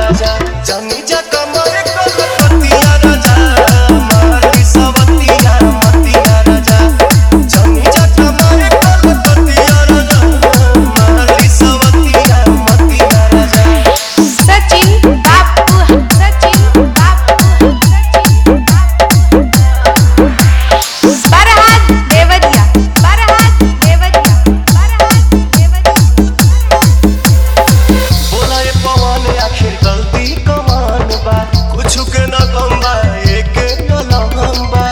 राजा जानी जा कमर कलकतिया राजा मारी सवतिया मतिया राजा जानी जा कमर कलकतिया राजा मारी सवतिया मतिया राजा सचिन बापू बरहात देवरिया बोला ये पवन आखिर गलती कमान बा कुछ के न कम बा एक अलहम बा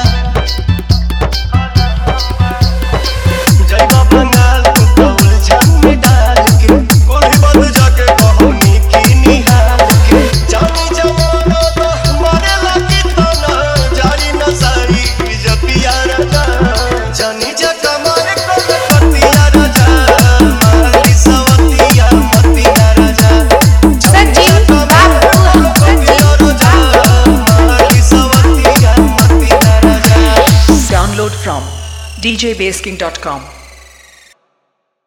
जइबा बंगाल तू कौल झन में डाल के कोई बंद जाके कहनी की निहाल के जानी जवाना तो मारे लगी तो ना जारी न सारी इज्जतिया राजा जानी जा कमारे कलकतिया राजा मारी सवतिया मतिया राजा सचिन बापू मारी सवतिया मतिया राजा Download from djbasking.com.